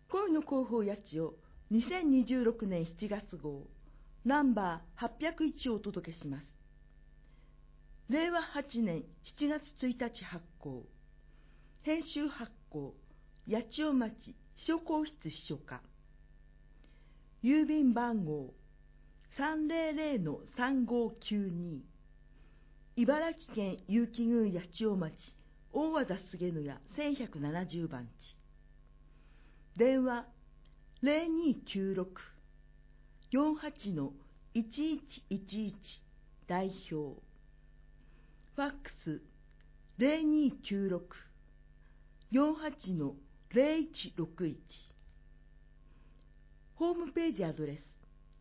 恋の広報八千代2026年7月号ナンバー801をお届けします。令和8年7月1日発行、編集発行、八千代町秘書公室秘書課、郵便番号300-3592、茨城県結城郡八千代町大和田菅野屋1170番地、電話0296-48-1111代表、ファックス0296-48-0161、ホームページアドレス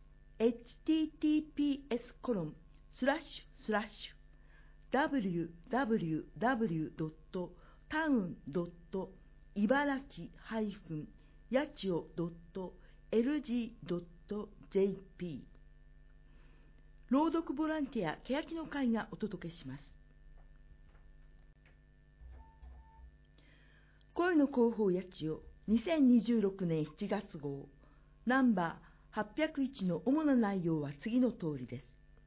https://www.town.茨城-yachiyo.lg.jp 朗読ボランティア欅の会がお届けします。恋の広報八千代2026年7月号ナンバー801の主な内容は次の通りです。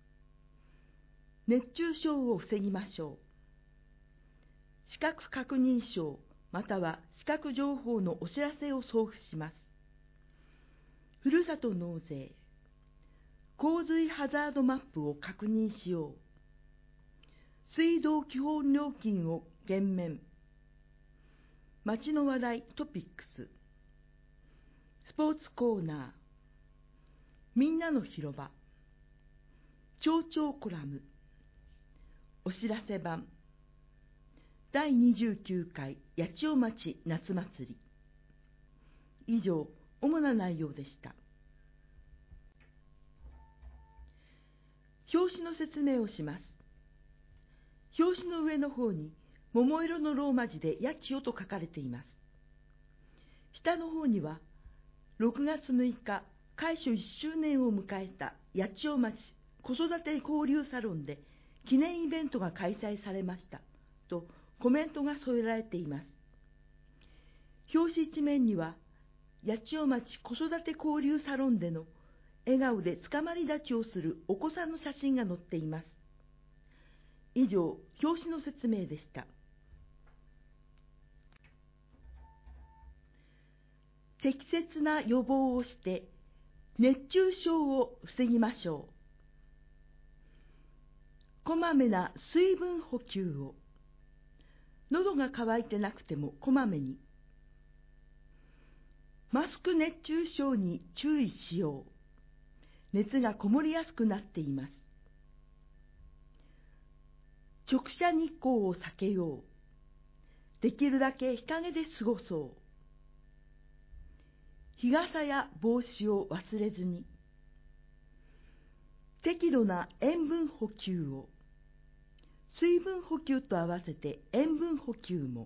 熱中症を防ぎましょう。資格確認証または資格情報のお知らせを送付します。ふるさと納税、洪水ハザードマップを確認しよう。水道基本料金を減免。街の話題トピックス、スポーツコーナー、みんなの広場、町長コラム、お知らせ版、第29回八千代町夏祭り。以上、主な内容でした。表紙の説明をします。表紙の上の方に桃色のローマ字で八千代と書かれています。下の方には6月6日開所1周年を迎えた八千代町子育て交流サロンで記念イベントが開催されましたとコメントが添えられています。表紙一面には八千代町子育て交流サロンでの笑顔でつかまり立ちをするお子さんの写真が載っています。以上、表紙の説明でした。適切な予防をして熱中症を防ぎましょう。こまめな水分補給を。喉が渇いてなくてもこまめに。マスク熱中症に注意しよう。熱がこもりやすくなっています。直射日光を避けよう。できるだけ日陰で過ごそう。日傘や帽子を忘れずに。適度な塩分補給を。水分補給と合わせて塩分補給も。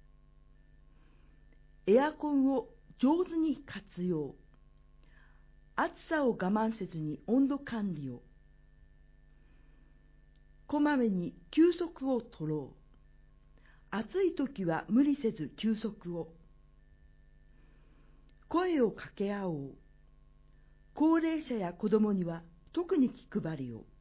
エアコンを上手に活用。暑さを我慢せずに温度管理を。こまめに休息を取ろう。暑い時は無理せず休息を。声を掛け合おう。高齢者や子どもには特に気配りを。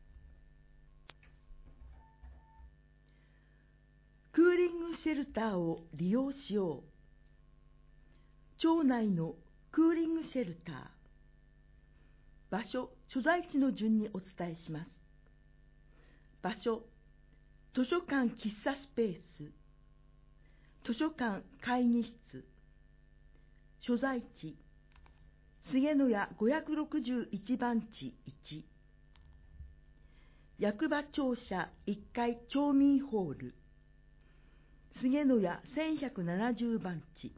クーリングシェルターを利用しよう。町内のクーリングシェルター。場所、所在地の順にお伝えします。場所、図書館喫茶スペース、図書館会議室。所在地、菅野屋561番地1、役場庁舎1階町民ホール、菅野屋1170番地、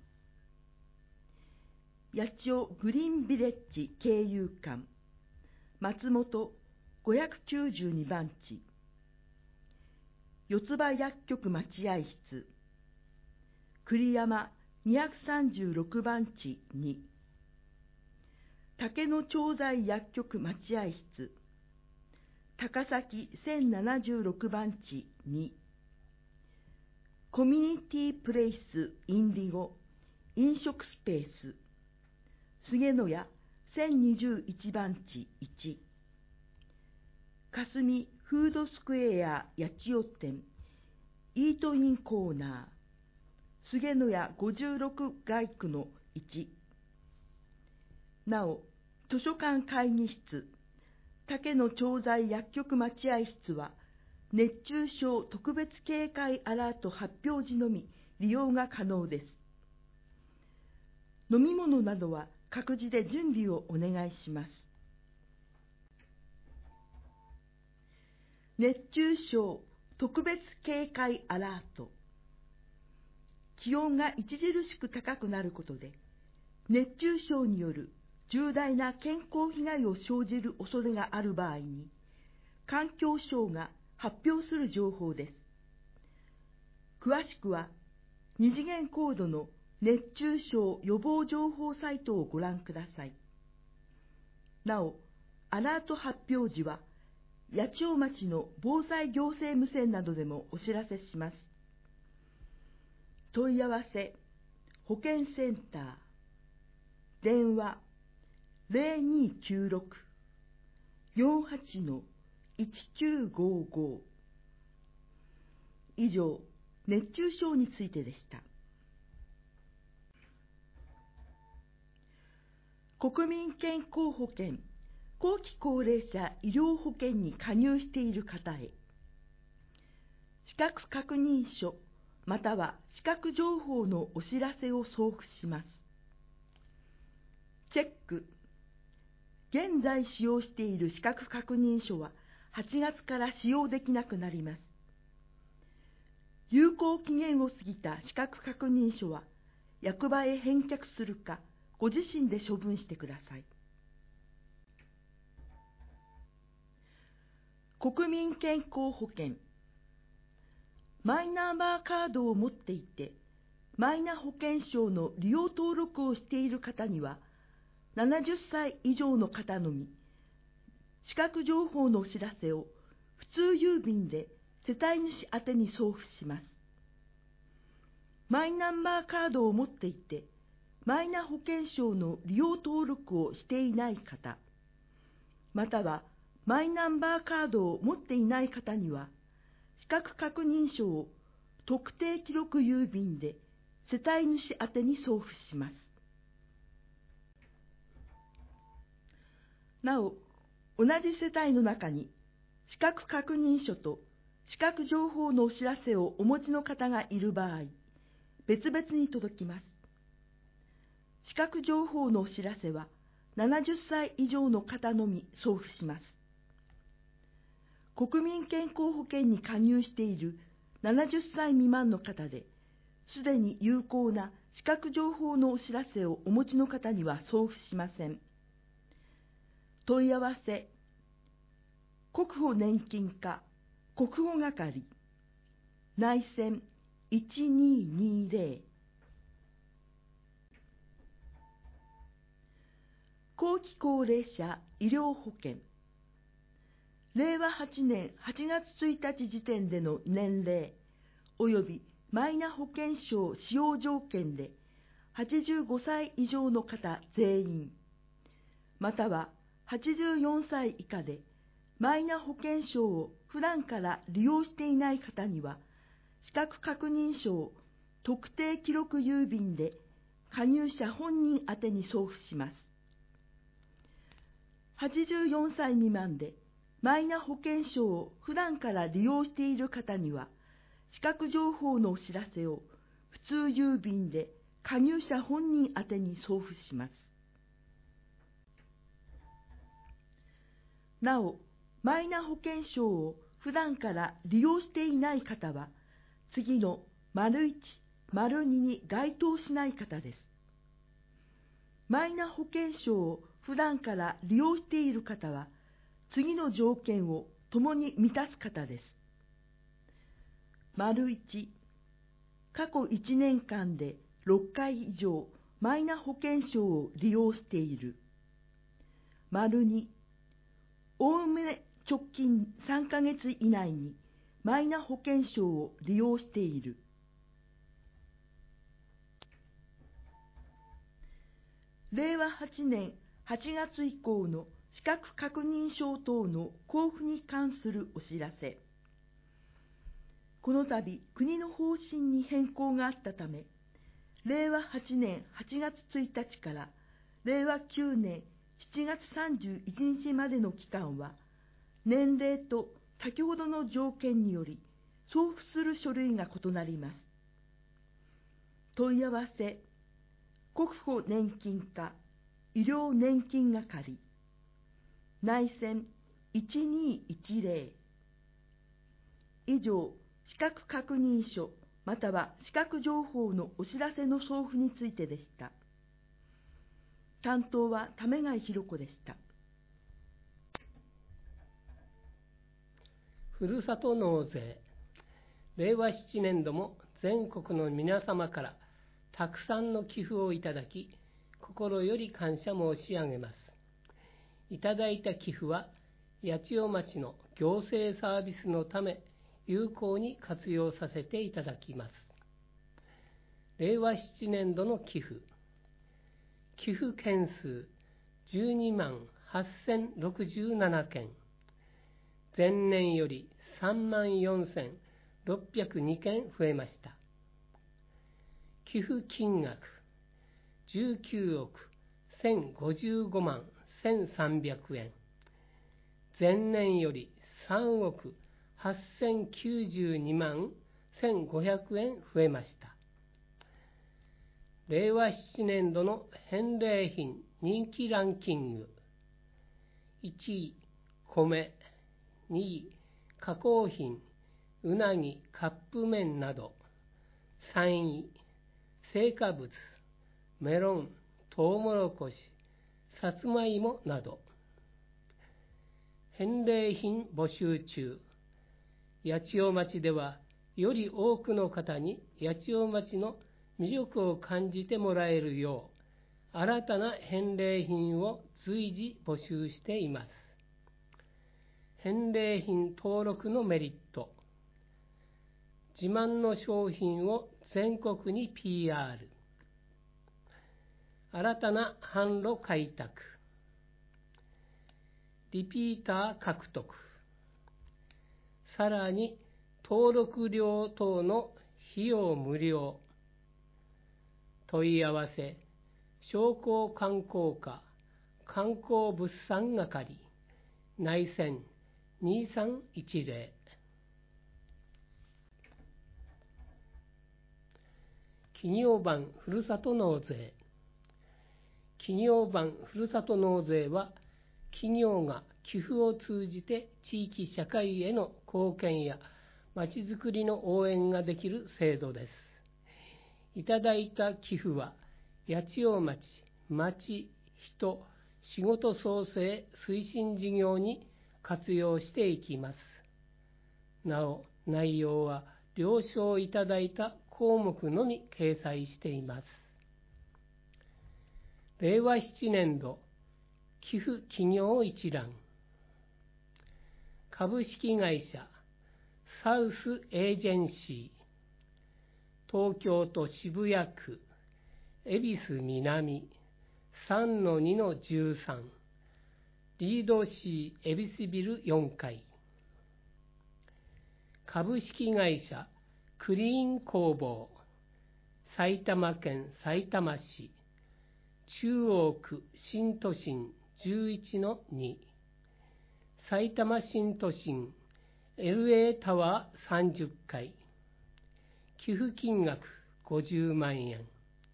八千代グリーンビレッジ経由館、松本592番地、四つ葉薬局待合室、栗山236番地2、竹野調剤薬局待合室、高崎1076番地2、コミュニティプレイスインディゴ飲食スペース、菅野屋1021番地1、霞フードスクエア八千代店、イートインコーナー、菅野屋56街区の1、なお、図書館会議室、竹野調剤薬局待合室は、熱中症特別警戒アラート発表時のみ利用が可能です。飲み物などは各自で準備をお願いします。熱中症特別警戒アラート。気温が著しく高くなることで、熱中症による重大な健康被害を生じる恐れがある場合に、環境省が発表する情報です。詳しくは、二次元コードの熱中症予防情報サイトをご覧ください。なお、アラート発表時は、八千代町の防災行政無線などでもお知らせします。問い合わせ、保健センター、電話0296-48-1955。以上、熱中症についてでした。国民健康保険、後期高齢者医療保険に加入している方へ、資格確認書または資格情報のお知らせを送付します。チェック。現在使用している資格確認書は8月から使用できなくなります。有効期限を過ぎた資格確認書は役場へ返却するか、ご自身で処分してください。国民健康保険。マイナンバーカードを持っていて、マイナ保険証の利用登録をしている方には、70歳以上の方のみ、資格情報のお知らせを普通郵便で世帯主宛に送付します。マイナンバーカードを持っていて、マイナ保険証の利用登録をしていない方、またはマイナンバーカードを持っていない方には、資格確認書を特定記録郵便で世帯主宛に送付します。なお、同じ世帯の中に資格確認書と資格情報のお知らせをお持ちの方がいる場合、別々に届きます。資格情報のお知らせは70歳以上の方のみ送付します。国民健康保険に加入している70歳未満の方で、すでに有効な資格情報のお知らせをお持ちの方には送付しません。問い合わせ、国保年金課国保係、内線1220。後期高齢者医療保険。令和8年8月1日時点での年齢及びマイナ保険証使用条件で85歳以上の方全員、または84歳以下でマイナ保険証を普段から利用していない方には、資格確認書を特定記録郵便で加入者本人宛に送付します。84歳未満でマイナ保険証を普段から利用している方には、資格情報のお知らせを普通郵便で加入者本人宛に送付します。なお、マイナ保険証を普段から利用していない方は、次の①、②に該当しない方です。マイナ保険証を普段から利用している方は、次の条件を共に満たす方です。①、過去1年間で6回以上マイナ保険証を利用している。②、おおむね直近3ヶ月以内にマイナ保険証を利用している。 令和8年8月以降の資格確認証等の交付に関するお知らせ。この度、国の方針に変更があったため、令和8年8月1日から令和9年7月31日までの期間は、年齢と先ほどの条件により送付する書類が異なります。問い合わせ、国保年金課医療年金係、内線1210。以上、資格確認書または資格情報のお知らせの送付についてでした。担当は為貝博子でした。 ふるさと納税、令和7年度も全国の皆様からたくさんの寄付をいただき、心より感謝申し上げます。いただいた寄付は、八千代町の行政サービスのため、有効に活用させていただきます。令和7年度の寄付件数12万8067件、前年より3万4602件増えました。寄付金額19億1055万1300円、前年より3億8092万1500円増えました。令和7年度の返礼品人気ランキング。1位、米。2位、加工品、うなぎ、カップ麺など。3位、青果物、メロン、トウモロコシ、さつまいもなど。返礼品募集中。八千代町では、より多くの方に八千代町の魅力を感じてもらえるよう、新たな返礼品を随時募集しています。返礼品登録のメリット。自慢の商品を全国に PR。新たな販路開拓。リピーター獲得。さらに登録料等の費用無料。問い合わせ、商工観光課観光物産係、内線2310。企業版ふるさと納税。企業版ふるさと納税は、企業が寄付を通じて地域社会への貢献やまちづくりの応援ができる制度です。いただいた寄付は、八千代町、町、人、仕事創生推進事業に活用していきます。なお、内容は了承いただいた項目のみ掲載しています。令和7年度寄付企業一覧。株式会社サウスエージェンシー、東京都渋谷区恵比寿南 3-2-13 リードシー恵比寿ビル4階。株式会社クリーン工房、埼玉県さいたま市中央区新都心 11-2、埼玉新都心 LA タワー30階。寄付金額50万円。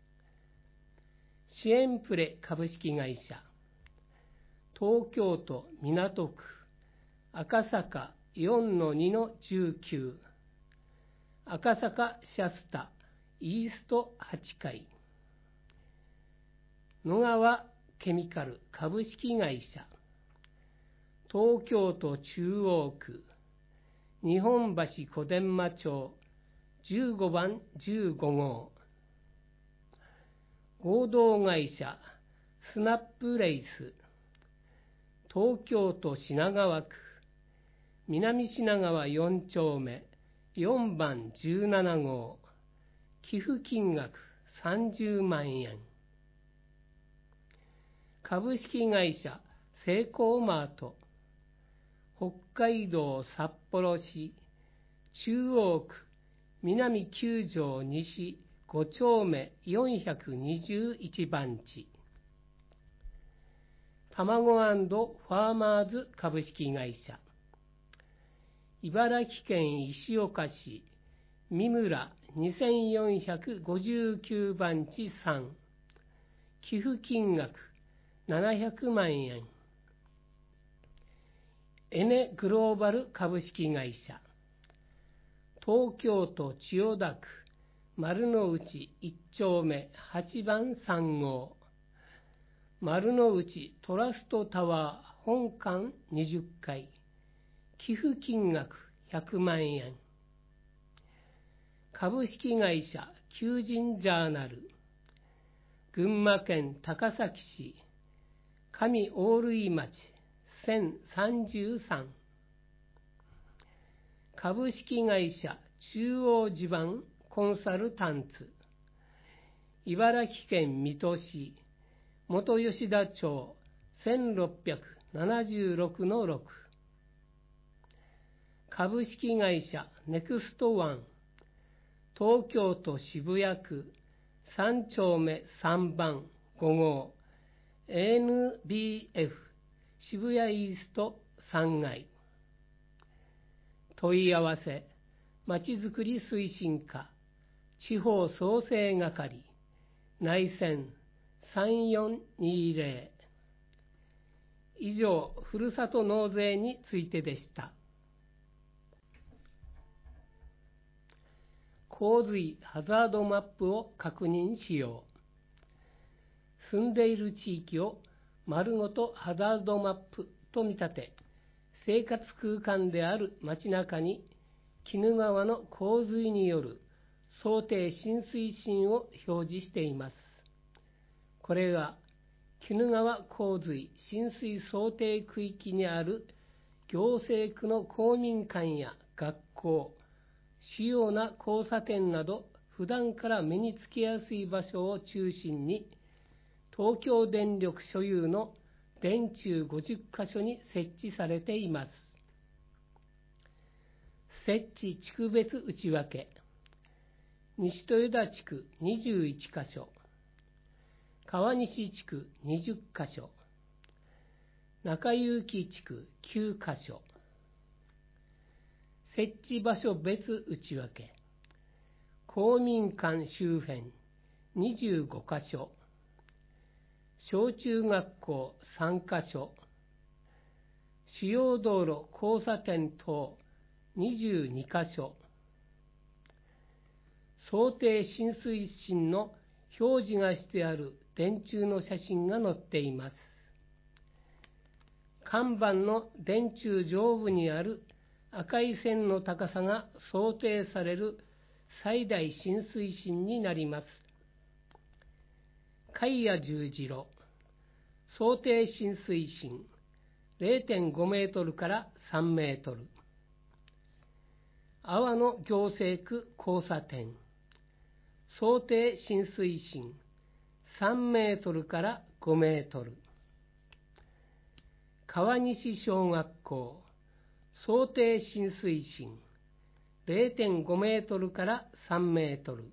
支援プレ株式会社、東京都港区赤坂 4-2-19、赤坂シャスタイースト8階。野川ケミカル株式会社、東京都中央区日本橋小伝馬町15番15号。合同会社スナップレイス、東京都品川区南品川4丁目4番17号。寄付金額30万円。 株式会社セイコーマート、北海道札幌市中央区南9条西5丁目421番地、卵&ファーマーズ株式会社、茨城県石岡市三村2459番地3、寄付金額700万円。エネグローバル株式会社、東京都千代田区丸の内1丁目8番3号、丸の内トラストタワー本館20階、寄付金額100万円。株式会社求人ジャーナル、群馬県高崎市上大類町1033、株式会社中央地盤コンサルタンツ、茨城県水戸市元吉田町1676-6、株式会社ネクストワン東京都渋谷区3丁目3番5号 ANBF 渋谷イースト3階、問い合わせまちづくり推進課地方創生係内線3420。以上、ふるさと納税についてでした。洪水ハザードマップを確認しよう。住んでいる地域を丸ごとハザードマップと見立て、生活空間である街中に鬼怒川の洪水による想定浸水深を表示しています。これが鬼怒川洪水浸水想定区域にある行政区の公民館や学校、主要な交差点など普段から目につきやすい場所を中心に東京電力所有の電柱50カ所に設置されています。設置地区別内訳、西豊田地区21カ所、川西地区20カ所、中結地区9カ所。設置場所別内訳、公民館周辺25カ所、小中学校3カ所、主要道路交差点等22カ所、想定浸水深の表示がしてある電柱の写真が載っています。看板の電柱上部にある赤い線の高さが想定される最大浸水深になります。貝谷十字路、想定浸水深 0.5 メートルから3メートル。阿波野行政区交差点、想定浸水深3メートルから5メートル。川西小学校、想定浸水深 0.5 メートルから3メートル。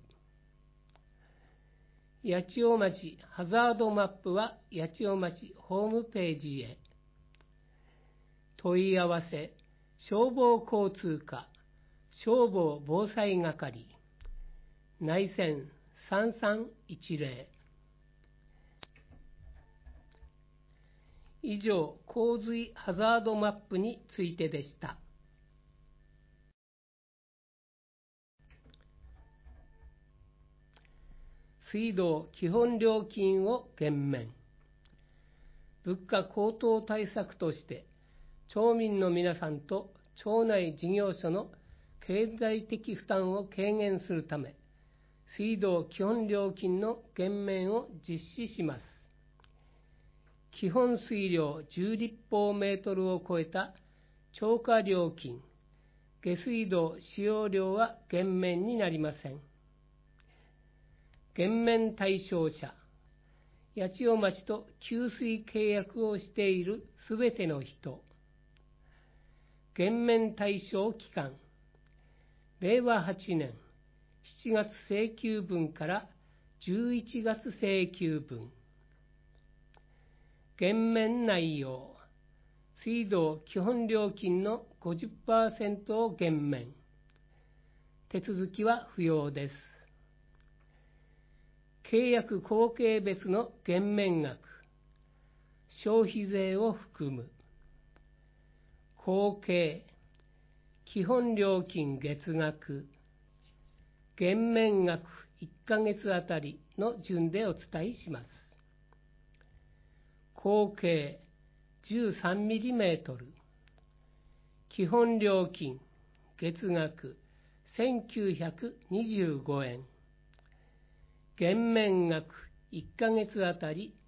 八千代町ハザードマップは八千代町ホームページへ。問い合わせ消防交通課消防防災係内線3310。以上、洪水ハザードマップについてでした。水道基本料金を減免。物価高騰対策として、町民の皆さんと町内事業所の経済的負担を軽減するため、水道基本料金の減免を実施します。基本水量10立方メートルを超えた超過料金、下水道使用量は減免になりません。減免対象者、 八千代町と給水契約をしているすべての人、減免対象期間、令和8年7月請求分から11月請求分。減免内容、水道基本料金の 50% を減免。手続きは不要です。契約合計別の減免額、消費税を含む。合計、基本料金月額、減免額1ヶ月あたりの順でお伝えします。合計13ミリメートル、基本料金月額1925円、減免額1ヶ月あたり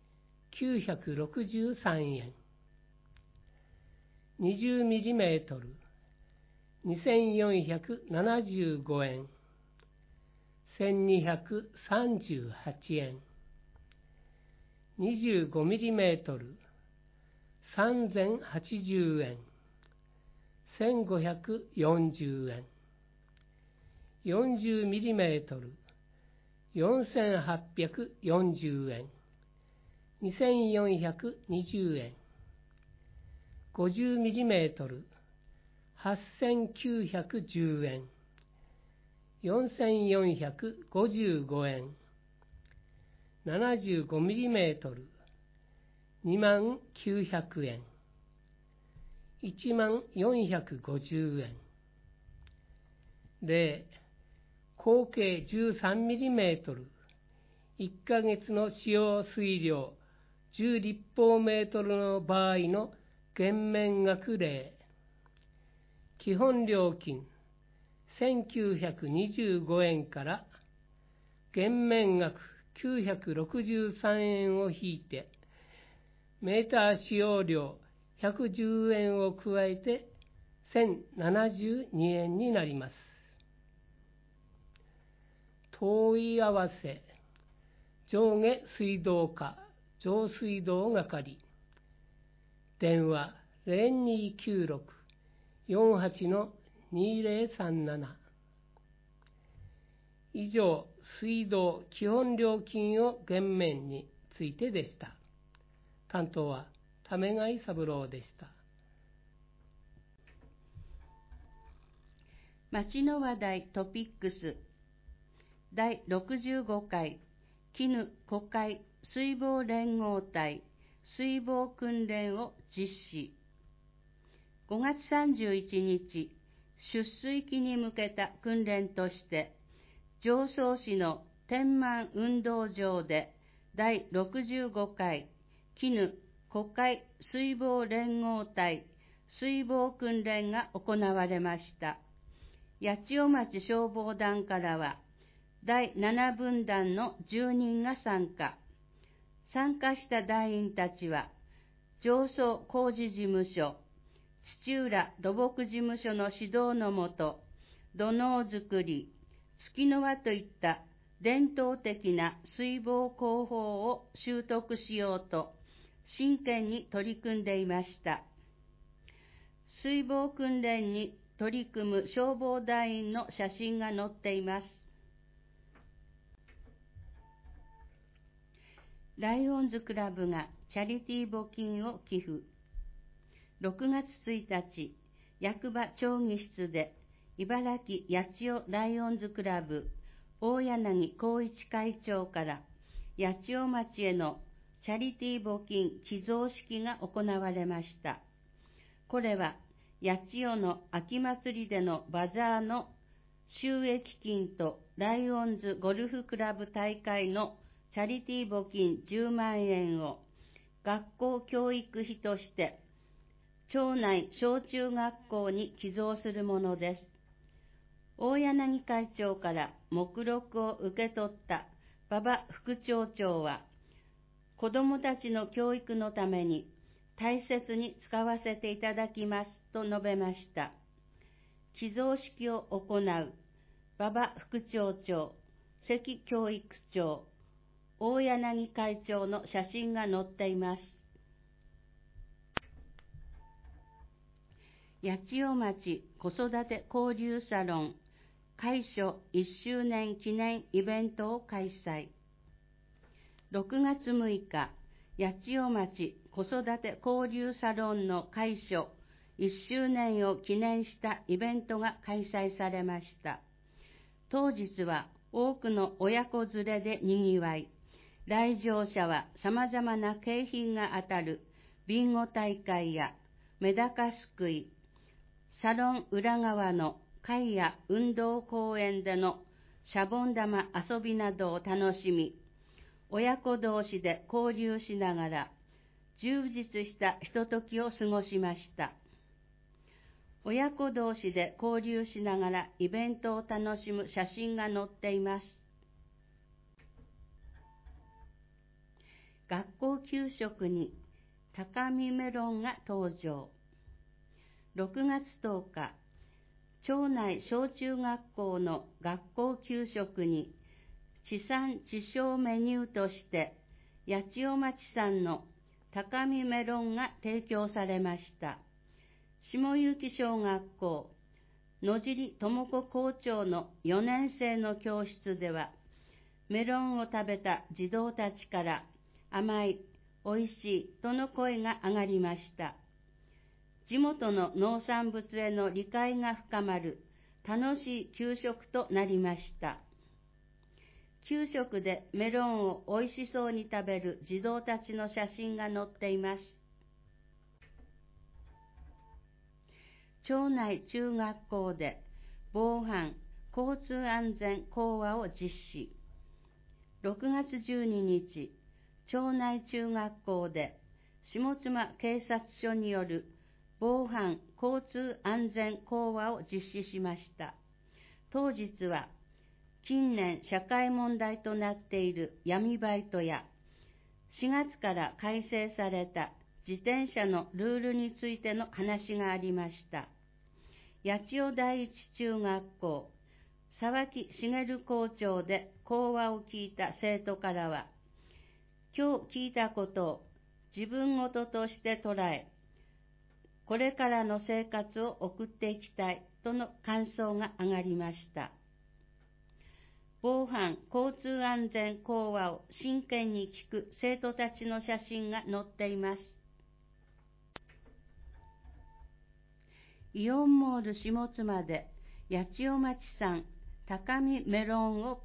963円、20ミリメートル、2475円、1238円、25ミリメートル、3080円、1540円、40ミリメートル、4840円、2420円、50ミリメートル、8910円、4455円、75ミリメートル、20900円、10450円。例、合計13ミリメートル、1ヶ月の使用水量10立方メートルの場合の減免額例、基本料金1925円から減免額963円を引いて、メーター使用量110円を加えて1072円になります。問い合わせ、上下水道課上水道係、電話0296-48-2037。以上、水道基本料金を減免についてでした。担当は為貝三郎でした。 町の話題トピックス第65回絹国会水防連合体水防訓練を実施。5月31日、出水期に向けた訓練として、常総市の天満運動場で第65回絹国会水防連合体水防訓練が行われました。八千代町消防団からは、第7分団の10人が参加。参加した団員たちは、常総工事事務所、土浦土木事務所の指導のもと、土のう作り、月の輪といった伝統的な水防工法を習得しようと、真剣に取り組んでいました。水防訓練に取り組む消防団員の写真が載っています。ライオンズクラブがチャリティー募金を寄付。6月1日、役場町議室で茨城八千代ライオンズクラブ大柳光一会長から八千代町へのチャリティー募金寄贈式が行われました。これは八千代の秋祭りでのバザーの収益金とライオンズゴルフクラブ大会のチャリティー募金10万円を学校教育費として町内小中学校に寄贈するものです。大柳会長から目録を受け取った馬場副町長は、子どもたちの教育のために大切に使わせていただきますと述べました。寄贈式を行う馬場副町長、関教育長、 大柳会長の写真が載っています。八千代町子育て交流サロン開所1周年記念イベントを開催。6月6日、八千代町子育て交流サロンの開所1周年を記念したイベントが開催されました。当日は多くの親子連れでにぎわい、来場者は様々な景品が当たるビンゴ大会やメダカすくい、サロン裏側の会や運動公園でのシャボン玉遊びなどを楽しみ、親子同士で交流しながら充実したひとときを過ごしました。親子同士で交流しながらイベントを楽しむ写真が載っています。学校給食に高見メロンが登場。6月10日、町内小中学校の学校給食に地産地消メニューとして八千代町産の高見メロンが提供されました。下行小学校野尻智子校長の4年生の教室では、メロンを食べた児童たちから甘い、おいしいとの声が上がりました。地元の農産物への理解が深まる楽しい給食となりました。給食でメロンをおいしそうに食べる児童たちの写真が載っています。町内中学校で防犯・交通安全講話を実施。6月12日、町内中学校で下妻警察署による防犯・交通安全講話を実施しました。当日は、近年社会問題となっている闇バイトや、4月から改正された自転車のルールについての話がありました。八千代第一中学校、沢木茂校長で講話を聞いた生徒からは、今日聞いたことを自分事として捉え、これからの生活を送っていきたいとの感想が上がりました。防犯・交通安全講話を真剣に聞く生徒たちの写真が載っています。イオンモール下妻で八千代町産高見メロンを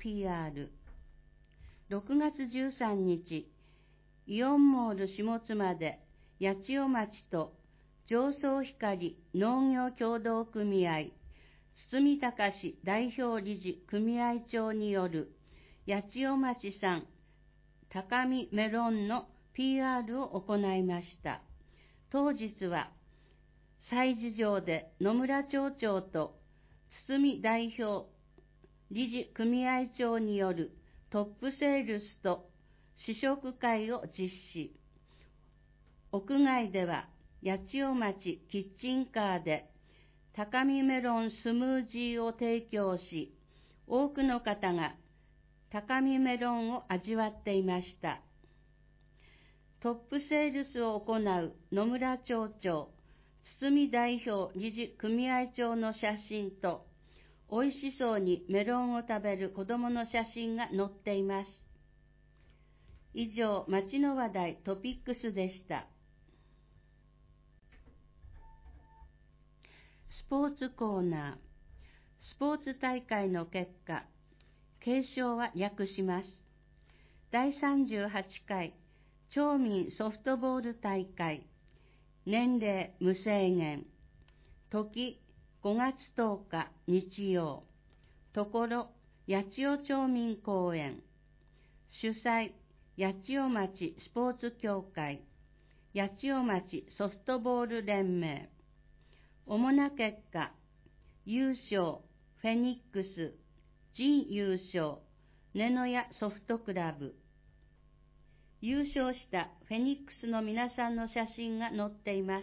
PR。6月13日、イオンモール下妻で八千代町と上総光農業協同組合堤隆代表理事組合長による八千代町産高見メロンの PR を行いました。当日は催事場で野村町長と堤代表理事組合長によるトップセールスと試食会を実施。屋外では八千代町キッチンカーで高見メロンスムージーを提供し、多くの方が高見メロンを味わっていました。トップセールスを行う野村町長、堤代表理事組合長の写真と、おいしそうにメロンを食べる子どもの写真が載っています。以上、町の話題トピックスでした。スポーツコーナー。スポーツ大会の結果、継承は略します。第38回町民ソフトボール大会、年齢無制限、時5月10日日曜、ところ八千代町民公園、主催八千代町スポーツ協会、八千代町ソフトボール連盟。主な結果、優勝フェニックス、準優勝根野屋ソフトクラブ。優勝したフェニックスの皆さんの写真が載っています。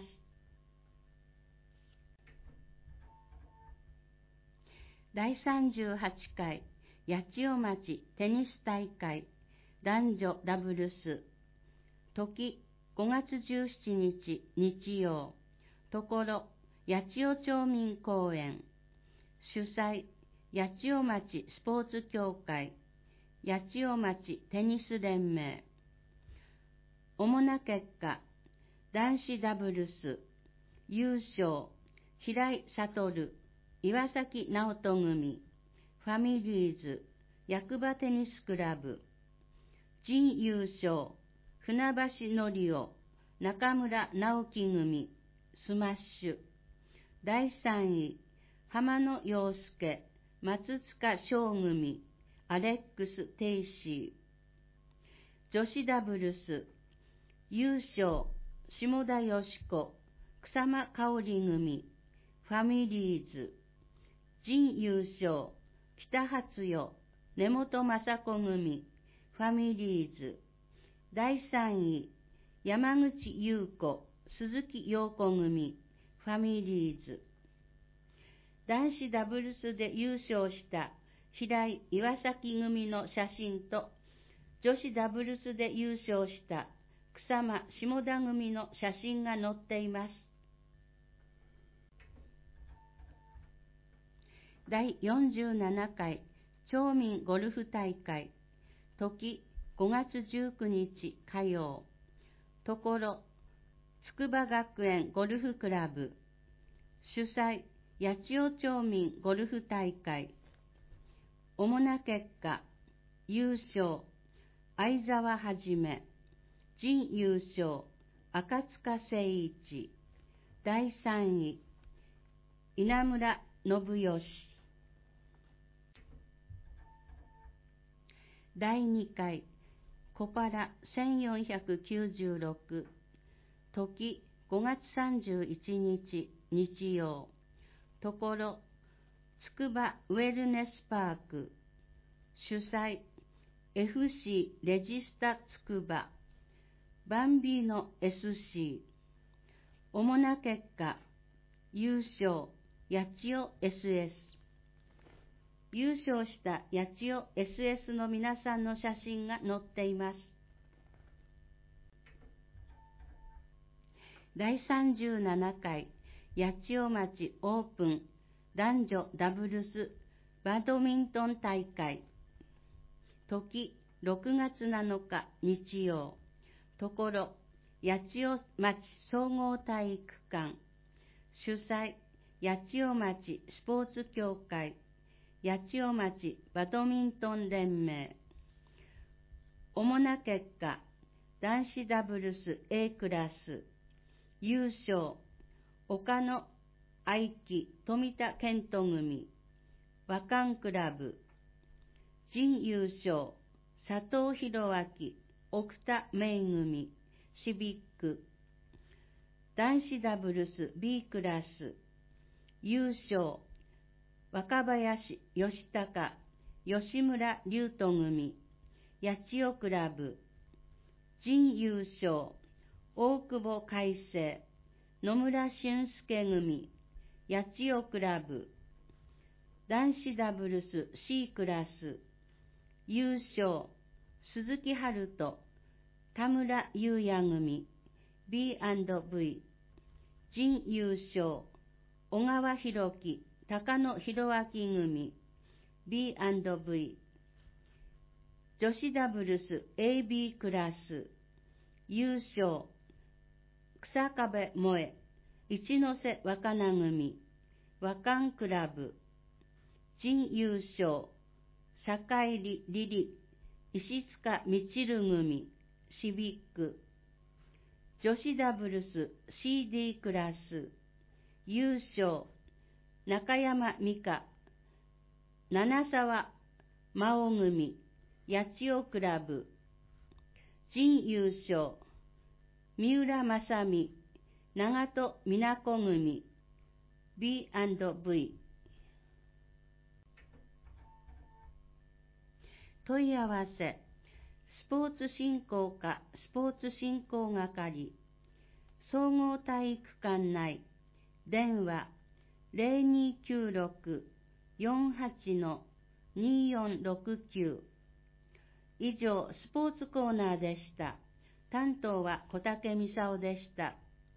第38回八千代町テニス大会、 男女ダブルス。時5月17日日曜。ところ八千代町民公園。主催八千代町スポーツ協会、八千代町テニス連盟。主な結果、男子ダブルス優勝平井悟、岩崎直人組、ファミリーズ役場テニスクラブ。準優勝船橋のりお、中村直樹組、スマッシュ。第3位浜野陽介、松塚翔組、アレックス・テイシー。女子ダブルス優勝下田よし子、草間香織組、ファミリーズ。準優勝北初代、根本雅子組、ファミリーズ。第3位山口優子、鈴木陽子組、ファミリーズ。男子ダブルスで優勝した平井岩崎組の写真と、女子ダブルスで優勝した草間下田組の写真が載っています。第47回町民ゴルフ大会。時5月19日火曜。ところ筑波学園ゴルフクラブ。主催八千代町民ゴルフ大会。主な結果、優勝相沢はじめ、準優勝赤塚誠一、第3位稲村信義。第2回小原1496。時5月31日日曜。ところ筑波ウェルネスパーク。主催 FC レジスタ筑波、バンビーノ SC。 主な結果、優勝八千代 SS。 優勝した八千代 SS の皆さんの写真が載っています。第37回八千代町オープン男女ダブルスバドミントン大会。時6月7日日曜。ところ八千代町総合体育館。主催八千代町スポーツ協会、八千代町バドミントン連盟。主な結果、男子ダブルス A クラス優勝岡野愛希富田健人組、和漢クラブ。準優勝佐藤弘明奥田芽組、シビック。男子ダブルス B クラス優勝若林義孝吉村龍斗組、八千代クラブ。準優勝大久保海星野村俊介組、八千代クラブ。男子ダブルス C クラス優勝鈴木春人田村優也組、 B&V。 準優勝小川博樹高野博明組、 B&V。 女子ダブルス AB クラス優勝草壁萌一ノ瀬若菜組、和漢クラブ。準優勝坂入リリ石塚みちる組、シビック。女子ダブルス CD クラス優勝中山美香七沢真央組、八千代クラブ。準優勝三浦正美長門美奈子組、 B&V。 問い合わせスポーツ振興課スポーツ振興係総合体育館内、電話 0296-48-2469 以上、スポーツコーナーでした。担当は小竹美沙でした。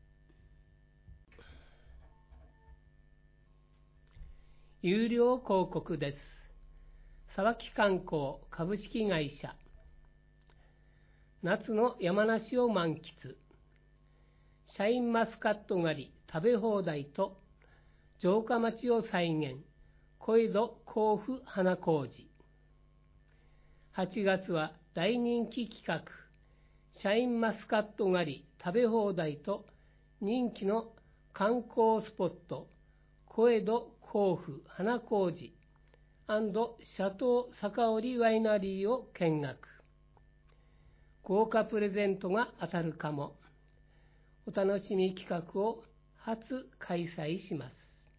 有料広告です。沢木観光株式会社。夏の山梨を満喫。シャインマスカット狩り食べ放題と城下町を再現。小江戸甲府花小路。8月は大人気企画。シャインマスカット狩り食べ放題と人気の観光スポット小江戸甲府花小路&シャトー酒織ワイナリーを見学。豪華プレゼントが当たるかも。お楽しみ企画を初開催します。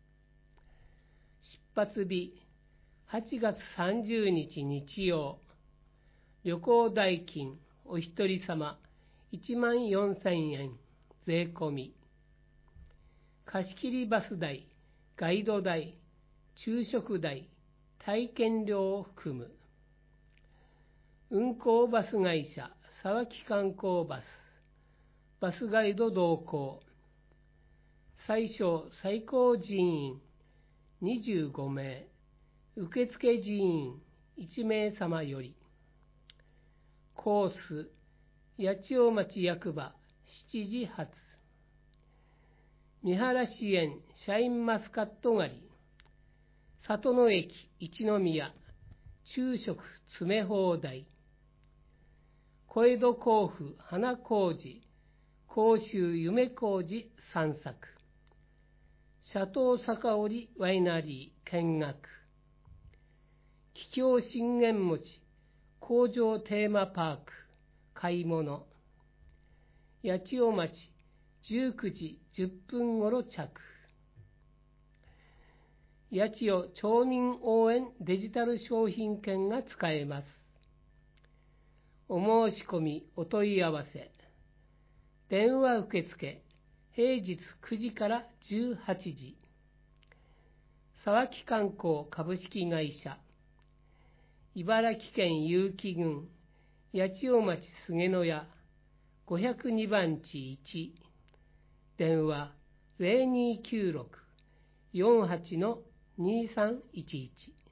出発日8月30日日曜。旅行代金お一人様14,000円税込み。貸し切りバス代、ガイド代、昼食代、体験料を含む。運行バス会社沢木観光バス、バスガイド同行。最小最高人員25名、受付人員1名様より。コース、八千代町役場7時発。三原支園シャインマスカット狩り。里の駅一宮、昼食詰め放題。小江戸甲府花小路、甲州夢小路散策。シャトー酒織ワイナリー見学。桔梗信玄餅工場テーマパーク買い物。八千代町19時10分ごろ着。八千代町民応援デジタル商品券が使えます。お申し込みお問い合わせ。電話受付平日9時から18時。沢木観光株式会社。茨城県結城郡八千代町菅野屋502番地1。電話 0296-48-2311。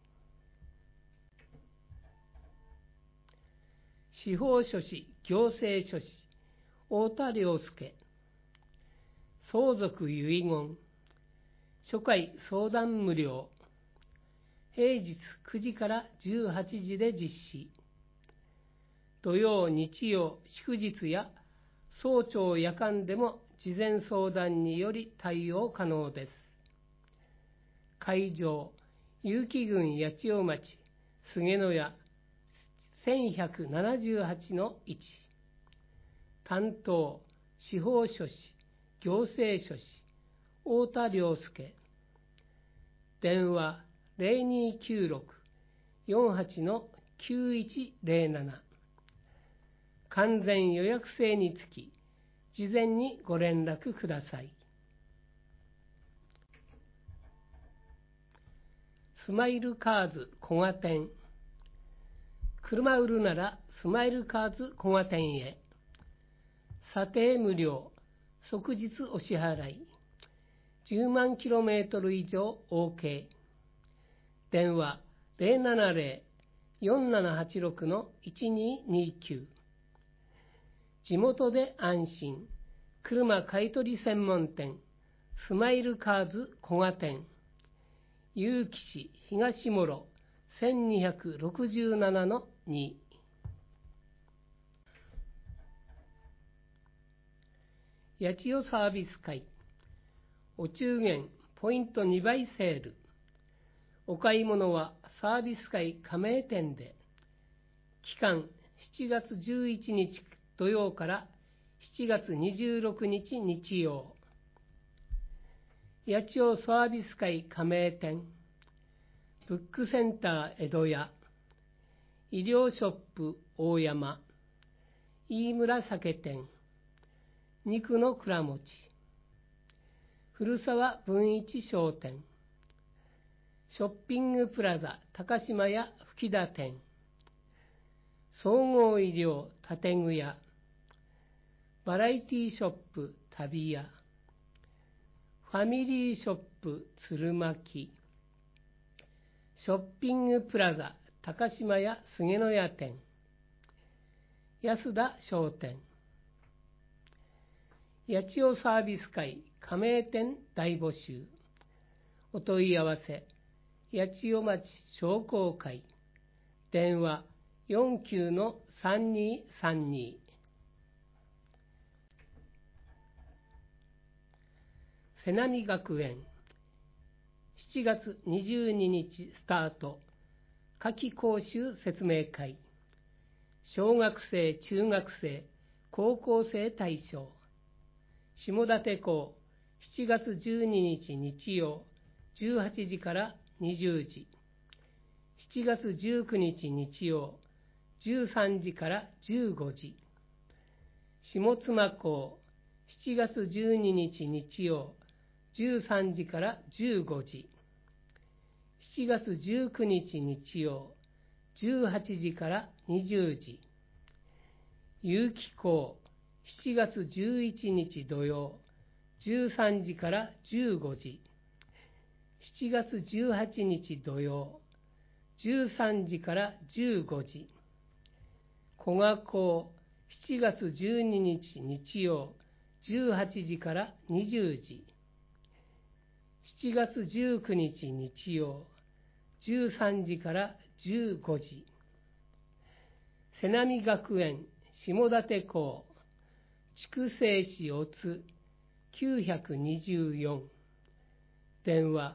司法書士行政書士太田良介。相続遺言初回相談無料。平日9時から18時で実施。土曜日曜祝日や早朝夜間でも事前相談により対応可能です。会場結城郡八千代町菅野屋1178-1。担当司法書士行政書士太田良介。電話 0296-48-9107。完全予約制につき事前にご連絡ください。スマイルカーズ小賀店。車売るならスマイルカーズ小賀店へ。査定無料、即日お支払い。10万キロメートル以上 OK。電話 070-4786-1229。地元で安心、車買取専門店、スマイルカーズ小賀店。結城市東諸 1267-2。八千代サービス会。お中元ポイント2倍セール。お買い物はサービス会加盟店で。期間7月11日土曜から7月26日日曜。八千代サービス会加盟店。ブックセンター江戸屋。医療ショップ大山。飯村酒店。肉の蔵餅。古沢文一商店。ショッピングプラザ高島屋吹田店。 総合医療建具屋、バラエティショップ旅屋、ファミリーショップ鶴巻、ショッピングプラザ高島屋菅野屋店、安田商店、八千代サービス会加盟店大募集。お問い合わせ、八千代町商工会、電話49-3232。瀬波学園、7月22日スタート、夏季講習説明会、小学生、中学生、高校生対象、下館校、7月12日日曜、18時から20時、7月19日日曜、13時から15時、下妻校、7月12日日曜、13時から15時、7月19日日曜、18時から20時、有機校、7月11日土曜、13時から15時、7月18日土曜、13時から15時、古賀校、7月12日日曜、18時から20時、7月19日日曜、13時から15時、瀬波学園下館校、筑西市小津924、電話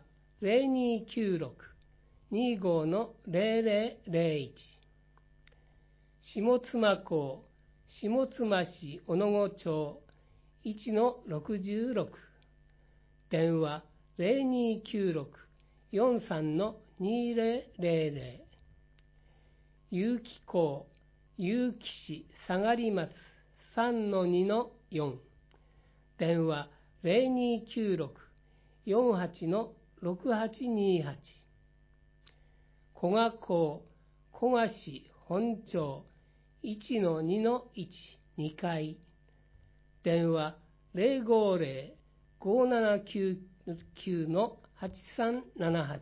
0296-25-0001、下妻校、下妻市小野子町 1-66、電話0296-43-2000、有機校、有機市下がります 3-2-4、電話0296-48-6828、古賀校、古賀市本町 1-2-1、2階、電話050-5799-8378。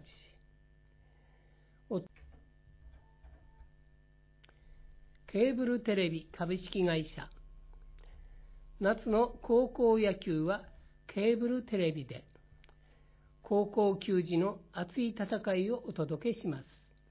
ケーブルテレビ株式会社、夏の高校野球はケーブルテレビで、高校球児の熱い戦いをお届けします。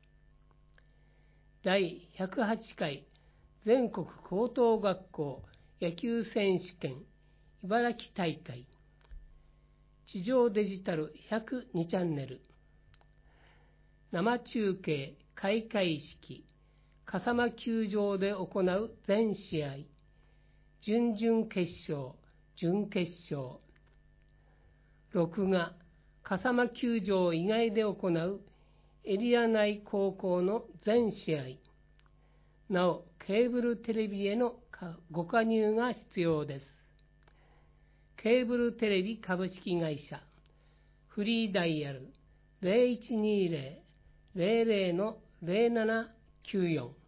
第108回全国高等学校野球選手権茨城大会、地上デジタル102チャンネル、生中継開会式、笠間球場で行う全試合、準々決勝、準決勝、録画、笠間球場以外で行うエリア内高校の全試合、なおケーブルテレビへのご加入が必要です。ケーブルテレビ株式会社、フリーダイヤル 0120-00-0794